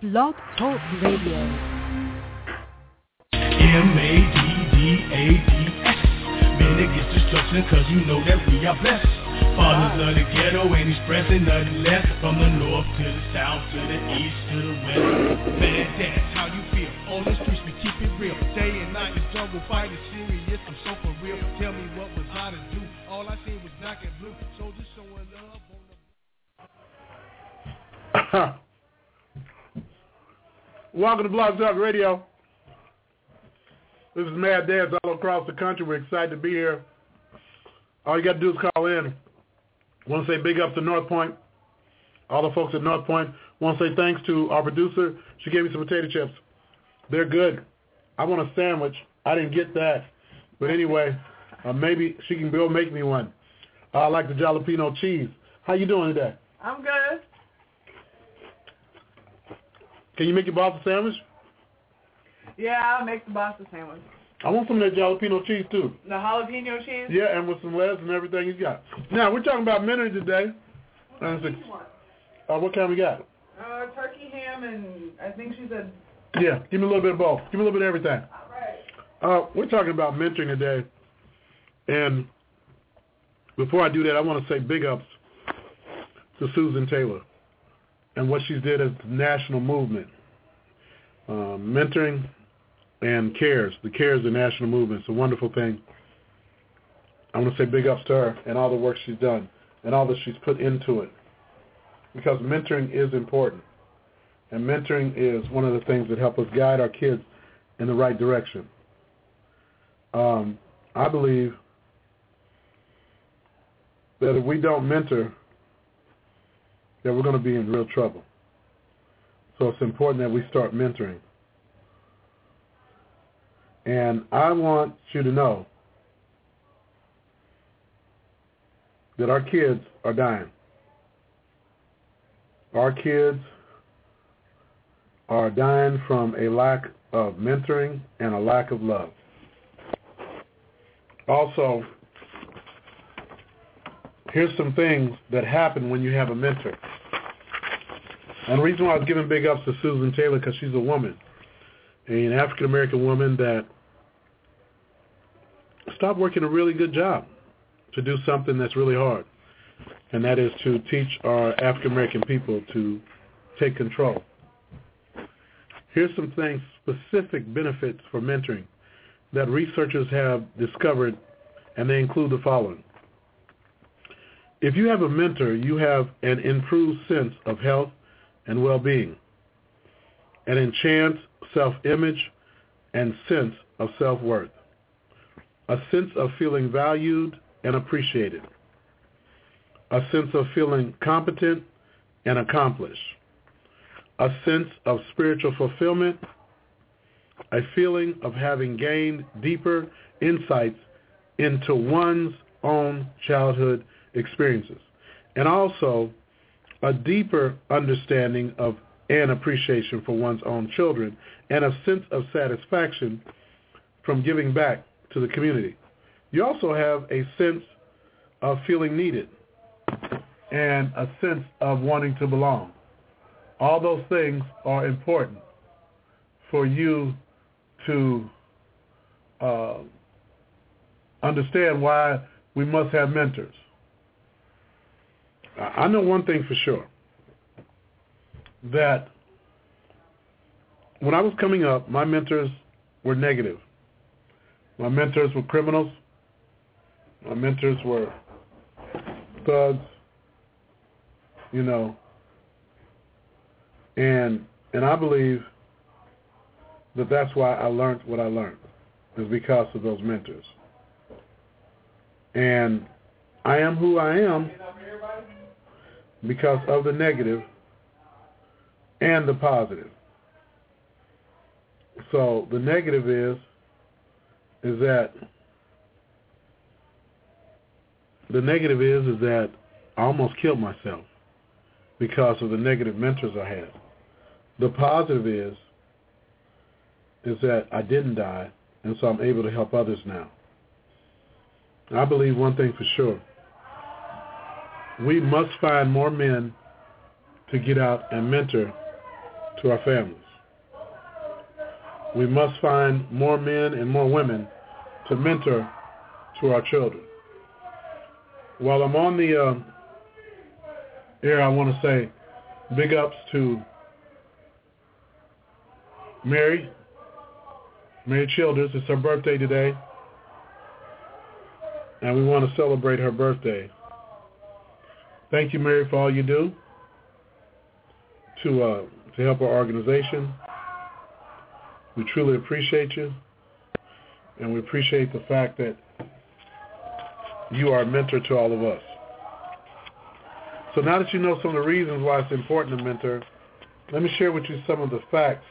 Blog Talk Radio. M-A-D-D-A-D-S. Men against destruction, cause you know that we are blessed. Fathers of the ghetto ain't expressing nothing less. From the north to the south, to the east, to the west. Man, that's how you feel. On the streets we keep it real. Day and night is jungle fight is serious. I'm so for real. Tell me what was I to do. All I seen was black and blue. Soldiers showing love on the... Welcome to Blog Talk Radio. This is Mad Dads all across the country. We're excited to be here. All you got to do is call in. Want to say big up to North Point. All the folks at North Point. Want to say thanks to our producer. She gave me some potato chips. They're good. I want a sandwich. I didn't get that. But anyway, maybe she can go make me one. I like the jalapeno cheese. How you doing today? I'm good. Can you make your boss a sandwich? Yeah, I'll make the boss a sandwich. I want some of that jalapeno cheese, too. The jalapeno cheese? Yeah, and with some lettuce and everything he's got. Now, we're talking about mentoring today. What kind we got? Turkey, ham, and I think she said... Yeah, give me a little bit of both. Give me a little bit of everything. All right. We're talking about mentoring today. And before I do that, I want to say big ups to Susan Taylor and what she did as the national movement. Mentoring and CARES. The CARES, the national movement. It's a wonderful thing. I want to say big ups to her and all the work she's done and all that she's put into it. Because mentoring is important. And mentoring is one of the things that help us guide our kids in the right direction. I believe that if we don't mentor, that we're going to be in real trouble. So it's important that we start mentoring. And I want you to know that our kids are dying. Our kids are dying from a lack of mentoring and a lack of love. Also, here's some things that happen when you have a mentor. And the reason why I was giving big ups to Susan Taylor, because she's a woman, an African-American woman that stopped working a really good job to do something that's really hard, and that is to teach our African-American people to take control. Here's some things, specific benefits for mentoring that researchers have discovered, and they include the following. If you have a mentor, you have an improved sense of health and well-being, an enhanced self-image and sense of self-worth, a sense of feeling valued and appreciated, a sense of feeling competent and accomplished, a sense of spiritual fulfillment, a feeling of having gained deeper insights into one's own childhood experiences, and also a deeper understanding of and appreciation for one's own children, and a sense of satisfaction from giving back to the community. You also have a sense of feeling needed and a sense of wanting to belong. All those things are important for you to understand why we must have mentors. I know one thing for sure, that when I was coming up, my mentors were negative. My mentors were criminals. My mentors were thugs, and I believe that that's why I learned what I learned, is because of those mentors. And I am who I am because of the negative and the positive. So the negative is that I almost killed myself because of the negative mentors I had. The positive is that I didn't die, and so I'm able to help others now. I believe one thing for sure. We must find more men to get out and mentor to our families. We must find more men and more women to mentor to our children. While I'm on the air, I want to say big ups to Mary Childers. It's her birthday today, and we want to celebrate her birthday. Thank you, Mary, for all you do to help our organization. We truly appreciate you, and we appreciate the fact that you are a mentor to all of us. So now that you know some of the reasons why it's important to mentor, let me share with you some of the facts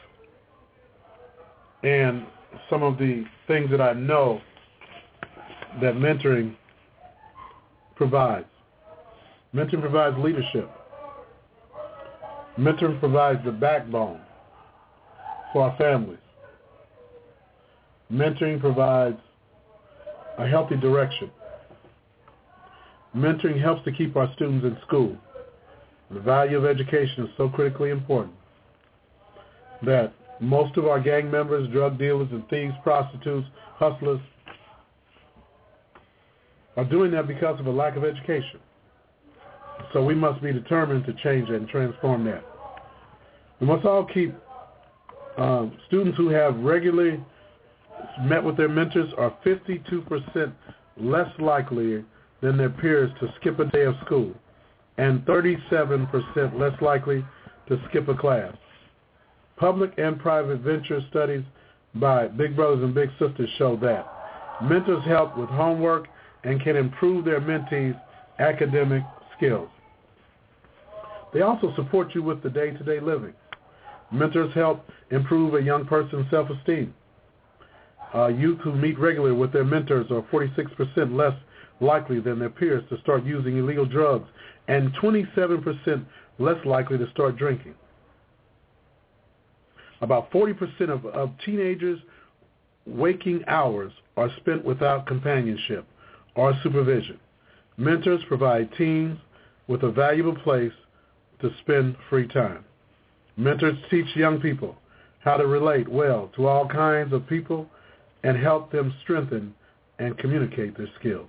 and some of the things that I know that mentoring provides. Mentoring provides leadership. Mentoring provides the backbone for our families. Mentoring provides a healthy direction. Mentoring helps to keep our students in school. The value of education is so critically important that most of our gang members, drug dealers, and thieves, prostitutes, hustlers are doing that because of a lack of education. So we must be determined to change that and transform that. We must all keep students who have regularly met with their mentors are 52% less likely than their peers to skip a day of school and 37% less likely to skip a class. Public and private venture studies by Big Brothers and Big Sisters show that mentors help with homework and can improve their mentees' academic skills. They also support you with the day-to-day living. Mentors help improve a young person's self-esteem. Youth who meet regularly with their mentors are 46% less likely than their peers to start using illegal drugs and 27% less likely to start drinking. About 40% of teenagers' waking hours are spent without companionship or supervision. Mentors provide teens with a valuable place to spend free time. Mentors teach young people how to relate well to all kinds of people and help them strengthen and communicate their skills.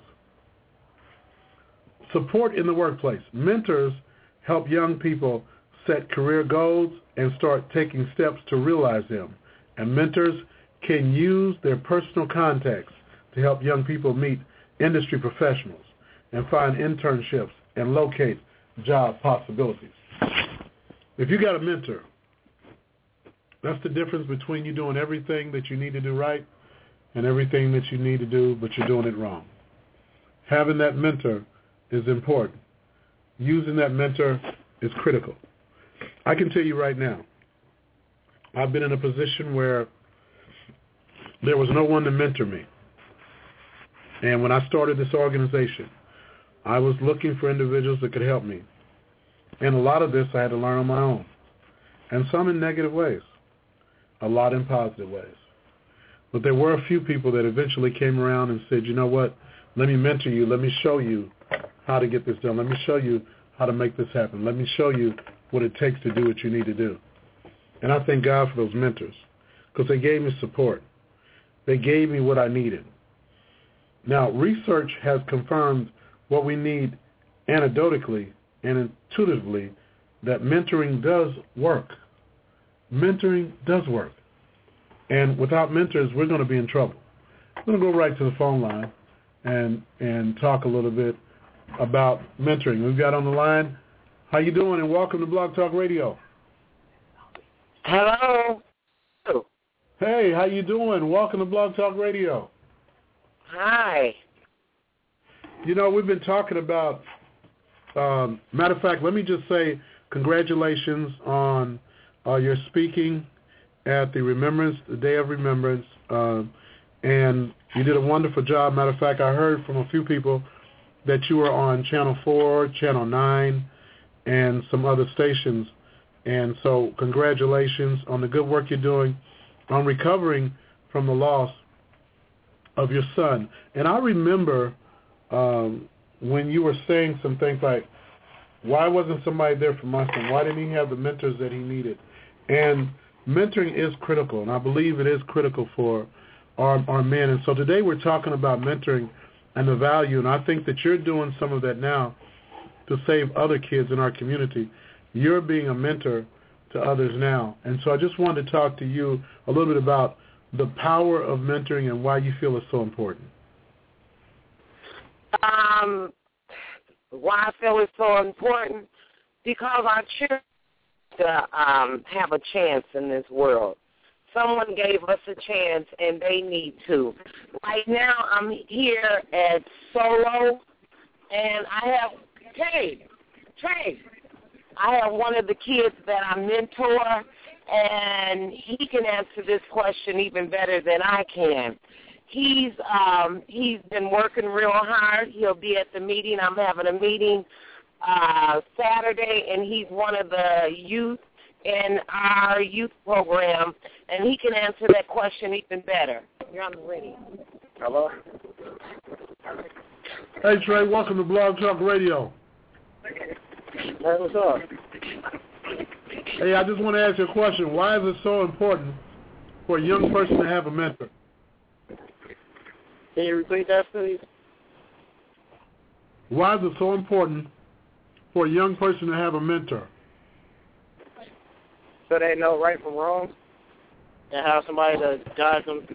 Support in the workplace. Mentors help young people set career goals and start taking steps to realize them. And mentors can use their personal contacts to help young people meet industry professionals and find internships and locate job possibilities. If you got a mentor, that's the difference between you doing everything that you need to do right and everything that you need to do, but you're doing it wrong. Having that mentor is important. Using that mentor is critical. I can tell you right now, I've been in a position where there was no one to mentor me. And when I started this organization, I was looking for individuals that could help me. And a lot of this I had to learn on my own. And some in negative ways, a lot in positive ways. But there were a few people that eventually came around and said, you know what, let me mentor you, let me show you how to get this done, let me show you how to make this happen, let me show you what it takes to do what you need to do. And I thank God for those mentors because they gave me support. They gave me what I needed. Now, research has confirmed what we need anecdotally and intuitively, that mentoring does work. Mentoring does work. And without mentors, we're going to be in trouble. I'm going to go right to the phone line and talk a little bit about mentoring. We've got on the line, how you doing, and welcome to Blog Talk Radio. Hello. Hey, how you doing? Welcome to Blog Talk Radio. Hi. You know, we've been talking about, matter of fact, let me just say congratulations on your speaking at the Day of Remembrance, and you did a wonderful job. Matter of fact, I heard from a few people that you were on Channel 4, Channel 9, and some other stations, and so congratulations on the good work you're doing on recovering from the loss of your son. And I remember when you were saying some things like, why wasn't somebody there for my son? Why didn't he have the mentors that he needed? And mentoring is critical, and I believe it is critical for our men. And so today we're talking about mentoring and the value, and I think that you're doing some of that now to save other kids in our community. You're being a mentor to others now. And so I just wanted to talk to you a little bit about the power of mentoring and why you feel it's so important. Why I feel it's so important? Because our children have a chance in this world. Someone gave us a chance, and they need to. Right now, I'm here at Solo, and I have Trey. I have one of the kids that I mentor, and he can answer this question even better than I can. He's been working real hard. He'll be at the meeting. I'm having a meeting Saturday, and he's one of the youth in our youth program, and he can answer that question even better. You're on the radio. Hello? Hey, Trey, welcome to Blog Talk Radio. Hey, what's up? Hey, I just want to ask you a question. Why is it so important for a young person to have a mentor? Can you repeat that, please? Why is it so important for a young person to have a mentor? So they know right from wrong and have somebody to guide them.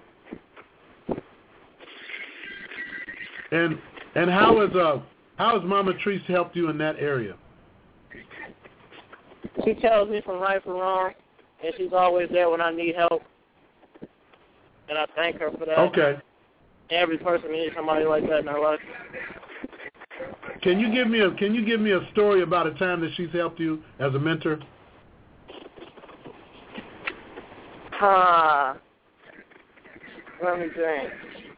And how has Mama Treese helped you in that area? She tells me from right from wrong, and she's always there when I need help. And I thank her for that. Okay. Every person needs somebody like that in their life. Can you give me a story about a time that she's helped you as a mentor? Let me think.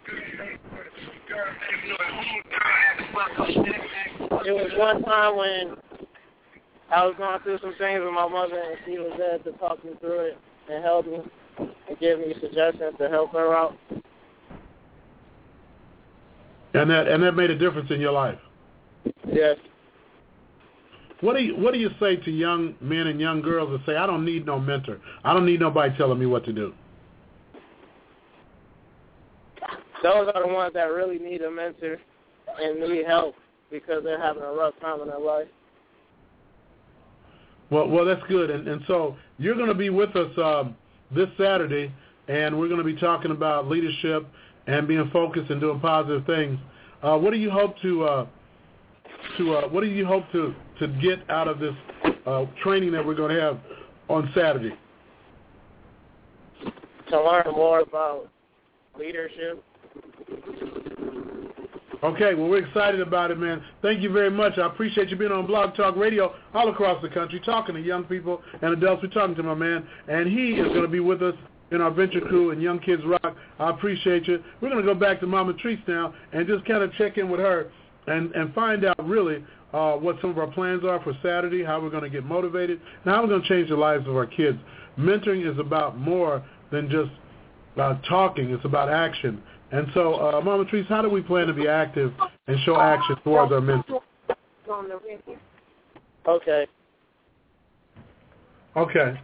It was one time when I was going through some things with my mother, and she was there to talk me through it and help me and give me suggestions to help her out. And that made a difference in your life. Yes. What do you say to young men and young girls that say, I don't need no mentor. I don't need nobody telling me what to do? Those are the ones that really need a mentor and need help because they're having a rough time in their life. Well, that's good. And so you're going to be with us this Saturday, and we're going to be talking about leadership and being focused and doing positive things. What do you hope to get out of this training that we're going to have on Saturday? To learn more about leadership. Okay, well, we're excited about it, man. Thank you very much. I appreciate you being on Blog Talk Radio all across the country, talking to young people and adults. We're talking to my man, and he is going to be with us in our venture crew and Young Kids Rock. I appreciate you. We're going to go back to Mama Treese now and just kind of check in with her and find out really what some of our plans are for Saturday, how we're going to get motivated, and how we're going to change the lives of our kids. Mentoring is about more than just talking. It's about action. And so, Mama Treese, how do we plan to be active and show action towards our mentors? Okay. Okay.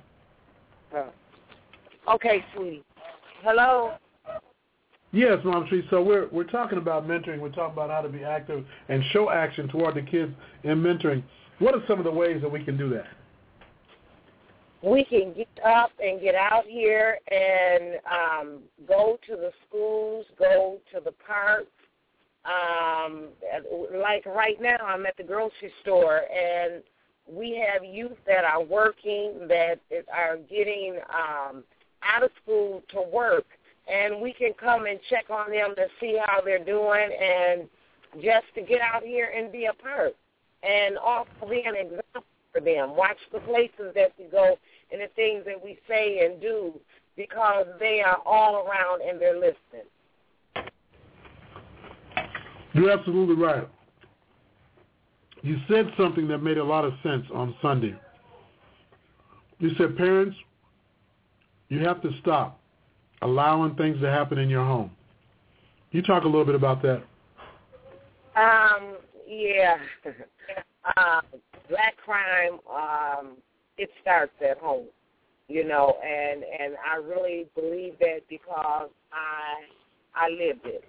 Okay, sweetie. Hello? Yes, Mama Treese. So we're talking about mentoring. We're talking about how to be active and show action toward the kids in mentoring. What are some of the ways that we can do that? We can get up and get out here and go to the schools, go to the parks. Like right now, I'm at the grocery store, and we have youth that are working, that are getting out of school to work, and we can come and check on them to see how they're doing and just to get out here and be a part and also be an example for them. Watch the places that we go and the things that we say and do because they are all around and they're listening. You're absolutely right. You said something that made a lot of sense on Sunday. You said, parents, you have to stop allowing things to happen in your home. Can you talk a little bit about that? Yeah. Black crime, it starts at home. and I really believe that because I lived it,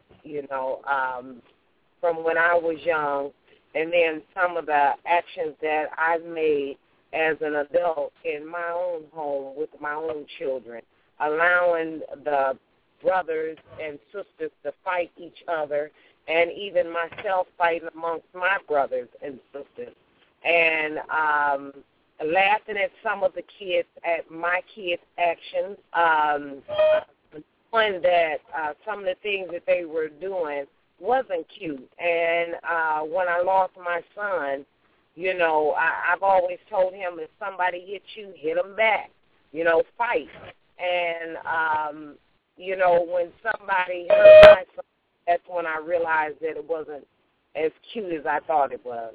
from when I was young, and then some of the actions that I've made as an adult in my own home with my own children, allowing the brothers and sisters to fight each other, and even myself fighting amongst my brothers and sisters, and laughing at some of the kids, at my kids' actions, knowing that some of the things that they were doing wasn't cute. And when I lost my son, I've always told him, if somebody hits you, hit them back, fight. And, when somebody hurt my son, that's when I realized that it wasn't as cute as I thought it was.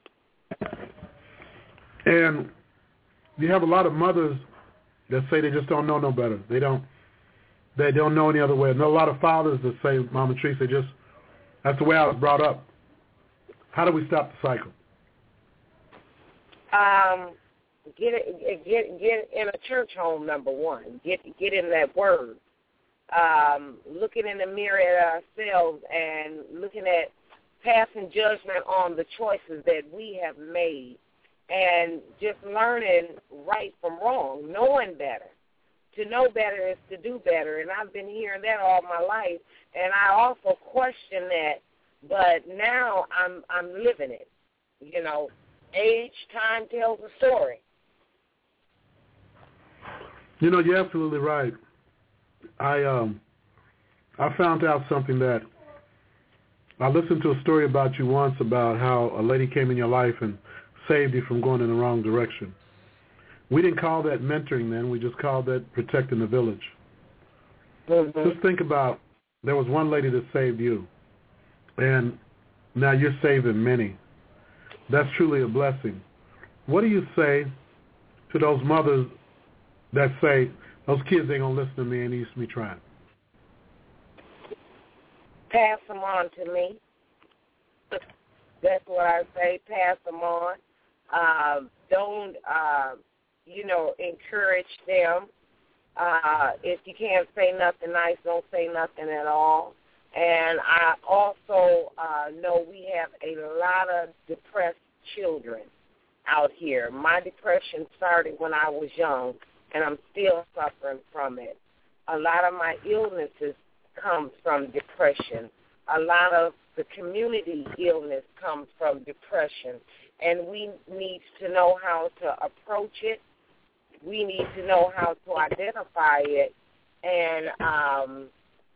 And you have a lot of mothers that say they just don't know no better. They don't know any other way. And there are a lot of fathers that say, Mama Teresa, that's the way I was brought up. How do we stop the cycle? Get in a church home, number one. Get in that word. Looking in the mirror at ourselves and looking at passing judgment on the choices that we have made, and just learning right from wrong, knowing better. To know better is to do better, and I've been hearing that all my life, and I also question that, but now I'm living it. Age, time tells a story. You're absolutely right. I found out something that I listened to a story about you once about how a lady came in your life and saved you from going in the wrong direction. We didn't call that mentoring then. We just called that protecting the village. Mm-hmm. Just think about, there was one lady that saved you, and now you're saving many. That's truly a blessing. What do you say to those mothers that say, those kids ain't going to listen to me and used to me trying? Pass them on to me. That's what I say, pass them on. Don't, encourage them. If you can't say nothing nice, don't say nothing at all. And I also know we have a lot of depressed children out here. My depression started when I was young, and I'm still suffering from it. A lot of my illnesses come from depression. A lot of the community illness comes from depression. And we need to know how to approach it. We need to know how to identify it. And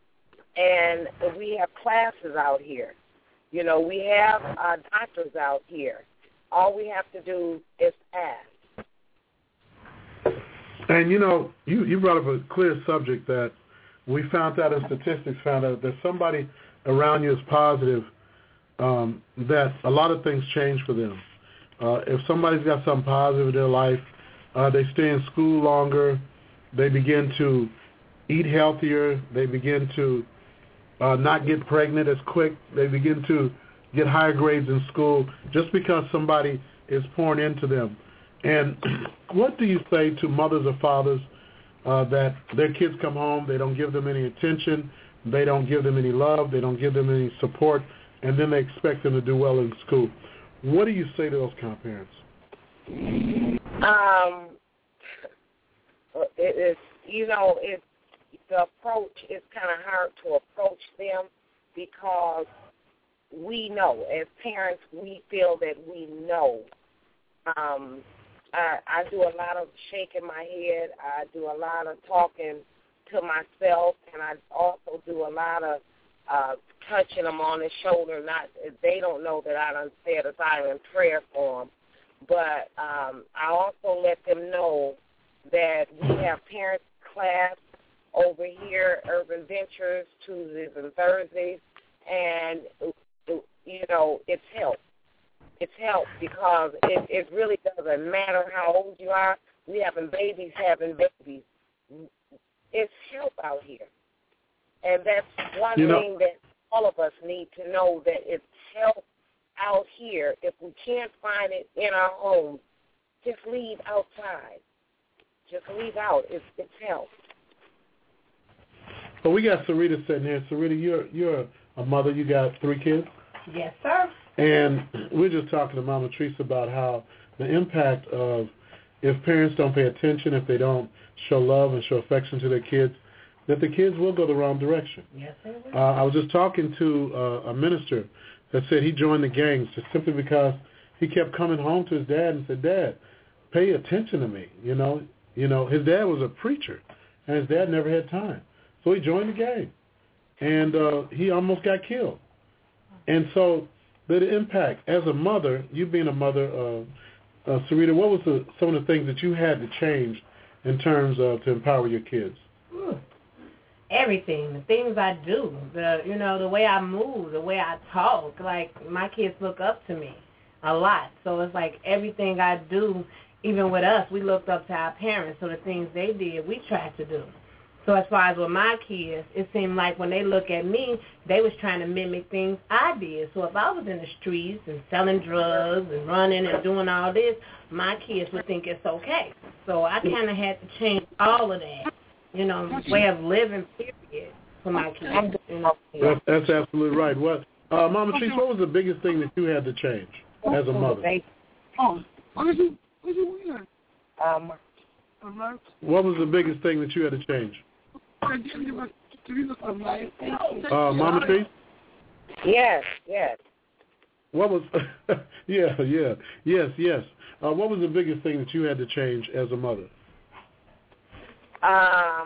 we have classes out here. We have doctors out here. All we have to do is ask. And, you brought up a clear subject that we found out in statistics, found out that somebody around you is positive, that a lot of things change for them. If somebody's got something positive in their life, they stay in school longer, they begin to eat healthier, they begin to not get pregnant as quick, they begin to get higher grades in school just because somebody is pouring into them. And what do you say to mothers or fathers that their kids come home, they don't give them any attention, they don't give them any love, they don't give them any support, and then they expect them to do well in school? What do you say to those kind of parents? The approach is kind of hard to approach them because we know, as parents, we feel that we know. I do a lot of shaking my head. I do a lot of talking to myself, and I also do a lot of touching them on the shoulder. They don't know that I done said a silent prayer for them, but I also let them know that we have parents class over here, Urban Ventures, Tuesdays and Thursdays, and it's help. It's help because it really doesn't matter how old you are. We having babies. It's help out here. And that's one thing that all of us need to know, that it's help out here. If we can't find it in our homes, just leave outside. Just leave out. It's health. Well, we got Sarita sitting here. Sarita, you're a mother. You got 3 kids? Yes, sir. And we're just talking to Mama Teresa about how the impact of if parents don't pay attention, if they don't show love and show affection to their kids, that the kids will go the wrong direction. Yes, they will. I was just talking to a minister that said he joined the gangs just simply because he kept coming home to his dad and said, "Dad, pay attention to me." You know, his dad was a preacher, and his dad never had time. So he joined the gang, and he almost got killed. And so the impact, as a mother, you being a mother, Sarita, what was some of the things that you had to change in terms of to empower your kids? Everything, the things I do, the way I move, the way I talk. Like, my kids look up to me a lot. So it's like everything I do, even with us, we looked up to our parents. So the things they did, we tried to do. So as far as with my kids, it seemed like when they look at me, they was trying to mimic things I did. So if I was in the streets and selling drugs and running and doing all this, my kids would think it's okay. So I kind of had to change all of that, way of living, period, for my kids. That's absolutely right. What, Mama Teresa, what was the biggest thing that you had to change as a mother? What was the biggest thing that you had to change? Mama Teresa? Yes. What was? yes. What was the biggest thing that you had to change as a mother? I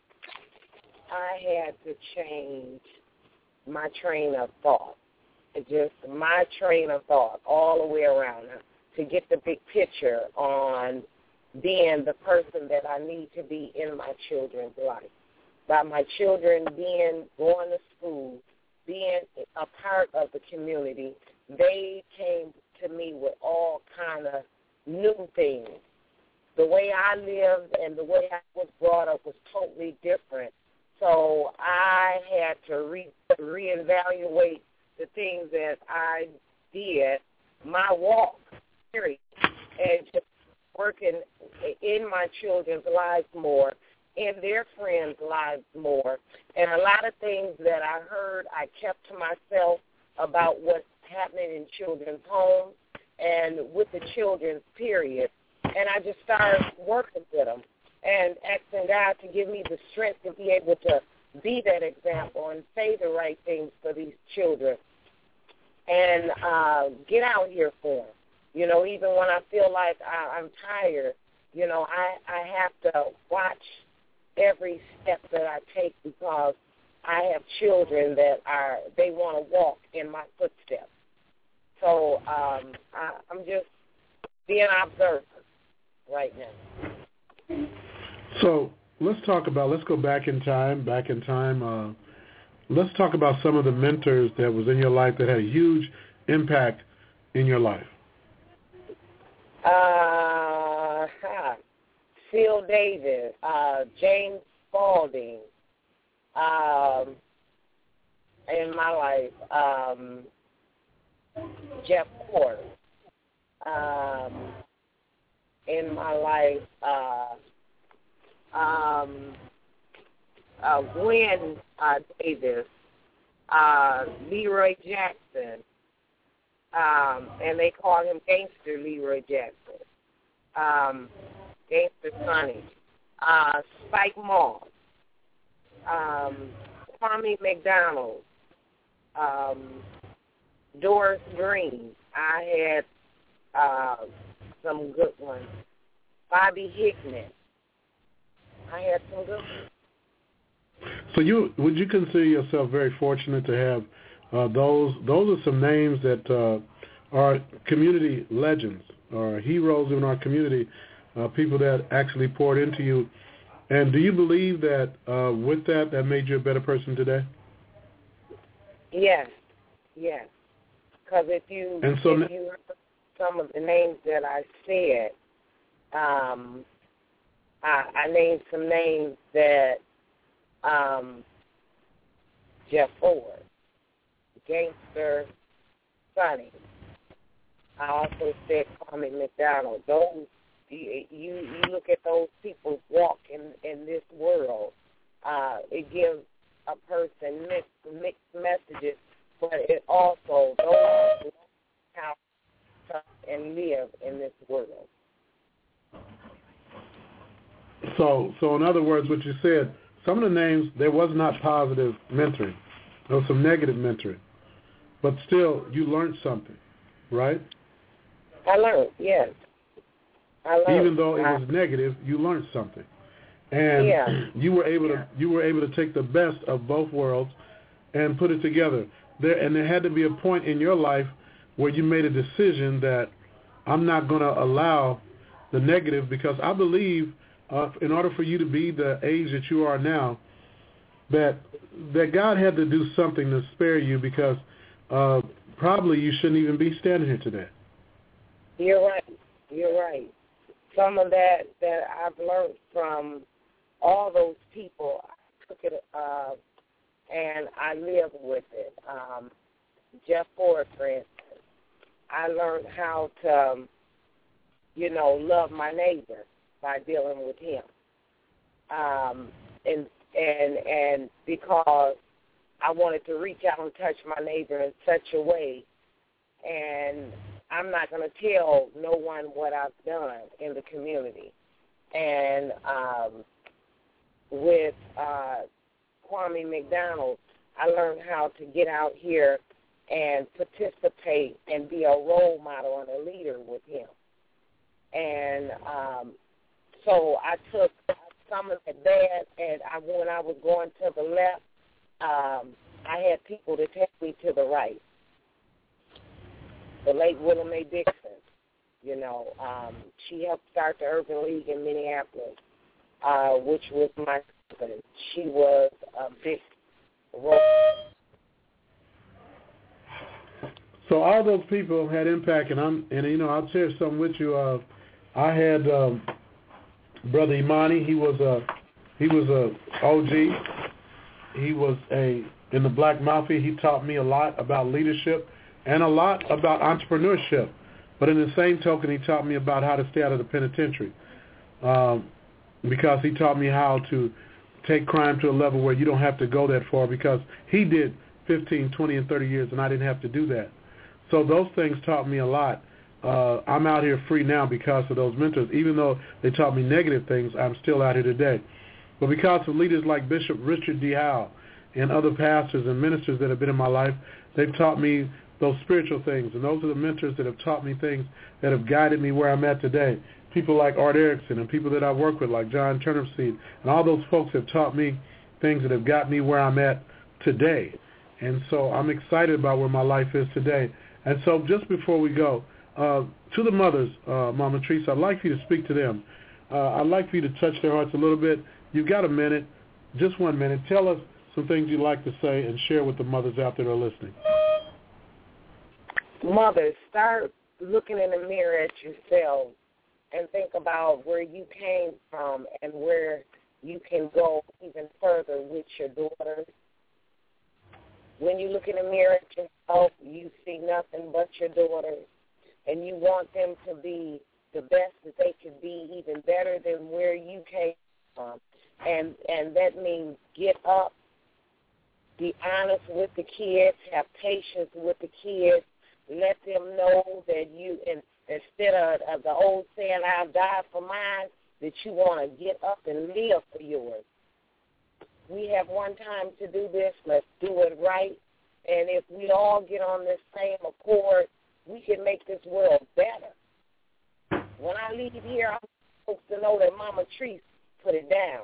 had to change my train of thought. Just my train of thought all the way around to get the big picture on being the person that I need to be in my children's life. By my children going to school, being a part of the community, they came to me with all kind of new things. The way I lived and the way I was brought up was totally different. So I had to reevaluate the things that I did, my walk, period, and just working in my children's lives more, in their friends' lives more. And a lot of things that I heard, I kept to myself about what's happening in children's homes and with the children, period. And I just started working with them and asking God to give me the strength to be able to be that example and say the right things for these children and get out here for them. Even when I feel like I'm tired, I have to watch every step that I take because I have children that they want to walk in my footsteps. So I'm just being observant right now. So let's go back in time. Let's talk about some of the mentors that was in your life that had a huge impact in your life. Phil Davis, James Spalding, in my life, Jeff Porter, in my life, Gwen Davis, Leroy Jackson, and they call him Gangster Leroy Jackson, Gangster Sonny, Spike Moss, Kwame McDonald, Doris Green. I had some good ones. Bobby Hickman. I had some good ones. So would you consider yourself very fortunate to have those are some names that are community legends or heroes in our community, people that actually poured into you. And do you believe that with that made you a better person today? Yes. Because if you heard some of the names that I said, I named some names that Jeff Ford, Gangster Sonny. I also said Kwame McDonald. Those You look at those people's walk in this world. It gives a person mixed messages, but it also those who how to and live in this world. So in other words, what you said, some of the names, there was not positive mentoring. There was some negative mentoring. But still, you learned something, right? I learned, yes. Even though it was negative, you learned something. And you were able to take the best of both worlds and put it together. There had to be a point in your life where you made a decision that I'm not going to allow the negative, because I believe in order for you to be the age that you are now, that God had to do something to spare you, because probably you shouldn't even be standing here today. You're right. Some of that I've learned from all those people, I took it and I live with it. Jeff Ford, for instance, I learned how to, love my neighbor by dealing with him. And because I wanted to reach out and touch my neighbor in such a way, and I'm not going to tell no one what I've done in the community. And with Kwame McDonald, I learned how to get out here and participate and be a role model and a leader with him. And so I took some of the bad, and when I was going to the left, I had people to take me to the right. The late Willa Mae Dixon, she helped start the Urban League in Minneapolis, which was my husband. She was a big role. So all those people had impact, and I'll share something with you. I had Brother Imani. He was a OG. He was in the Black Mafia. He taught me a lot about leadership and a lot about entrepreneurship. But in the same token, he taught me about how to stay out of the penitentiary, because he taught me how to take crime to a level where you don't have to go that far, because he did 15, 20, and 30 years, and I didn't have to do that. So those things taught me a lot. I'm out here free now because of those mentors. Even though they taught me negative things, I'm still out here today. But because of leaders like Bishop Richard D. Howe and other pastors and ministers that have been in my life, they've taught me those spiritual things. And those are the mentors that have taught me things that have guided me where I'm at today. People like Art Erickson and people that I work with like John Turnipseed. And all those folks have taught me things that have got me where I'm at today. And so I'm excited about where my life is today. And so just before we go, to the mothers, Mama Teresa, I'd like for you to speak to them. I'd like for you to touch their hearts a little bit. You've got a minute, just 1 minute. Tell us some things you'd like to say and share with the mothers out there that are listening. Mothers, start looking in the mirror at yourselves and think about where you came from and where you can go even further with your daughters. When you look in the mirror at yourself, you see nothing but your daughters, and you want them to be the best that they could be, even better than where you came from. And that means get up, be honest with the kids, have patience with the kids, let them know that you, instead of the old saying, I'll die for mine, that you want to get up and live for yours. We have one time to do this. Let's do it right. And if we all get on this same accord, we can make this world better. When I leave here, I want folks to know that Mama Teresa put it down.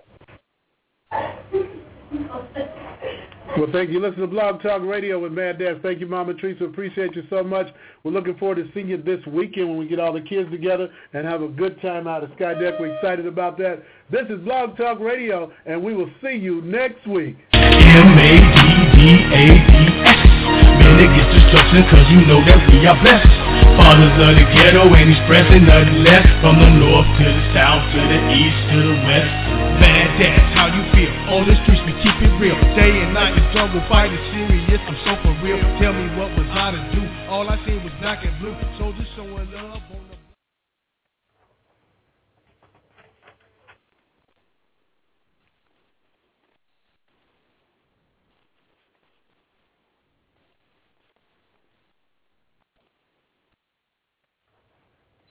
Well, thank you. Listen to Blog Talk Radio with Mad Dash. Thank you, Mama Teresa. Appreciate you so much. We're looking forward to seeing you this weekend when we get all the kids together and have a good time out at Skydeck. We're excited about that. This is Blog Talk Radio, and we will see you next week. MADDADS. Man, it gets destruction because you know that we are blessed. Fathers of the ghetto ain't expressing nothing less. From the north to the south, to the east, to the west. Man, that's how you feel. On the streets we keep it real. Day and night the struggle fight is serious. I'm so